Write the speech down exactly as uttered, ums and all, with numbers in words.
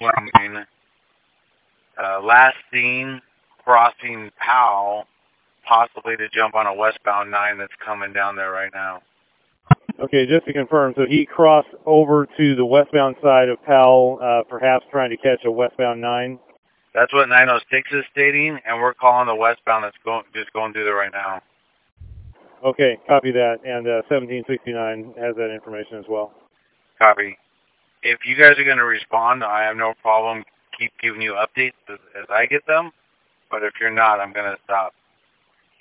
nine. Uh, last seen crossing Powell, possibly to jump on a westbound nine that's coming down there right now. Okay, just to confirm, so he crossed over to the westbound side of Powell, uh, perhaps trying to catch a westbound nine? That's what nine oh six is stating, and we're calling the westbound that's going, just going through there right now. Okay, copy that, and uh, seventeen sixty-nine has that information as well. Copy. If you guys are going to respond, I have no problem keep giving you updates as, as I get them, but if you're not, I'm going to stop.